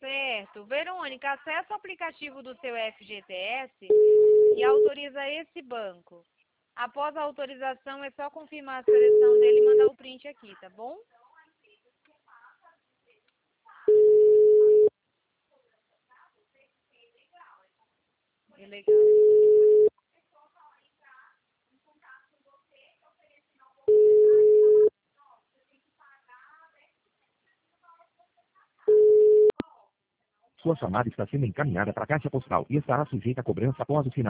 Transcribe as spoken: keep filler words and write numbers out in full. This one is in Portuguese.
Certo. Verônica, acessa o aplicativo do seu F G T S e autoriza esse banco. Após a autorização, é só confirmar a seleção dele e mandar o print aqui, tá bom? É legal. Sua chamada está sendo encaminhada para a caixa postal e estará sujeita a cobrança após o final.